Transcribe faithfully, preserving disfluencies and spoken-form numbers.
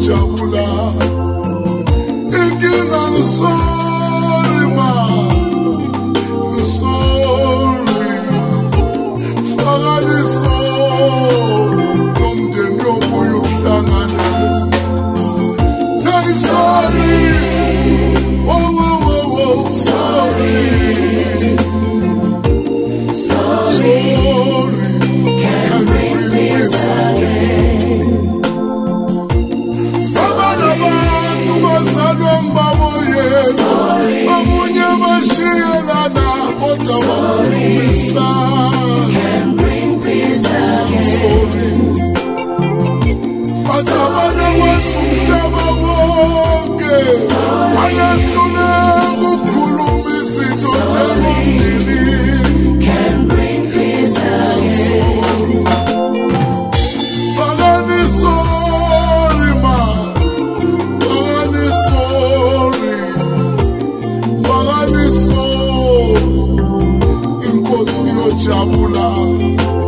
yojabula. Inkinga sorry ma, sorry. Fagani sorry, komdeni yobuyu flangane. Say sorry, oh oh oh oh, sorry. Sorry, can't bring this again. Sabana bantu bazalomba boye. Amunya bashirana kota wakumisa. Can't bring this again. Sorry. Asabana wasumkaba wonke. Ayatuna kukulumisi totemondini. Can't bring this again. Fagani sorry ma, Fagani sorry, Fagani sorry, Inkosi yojabula.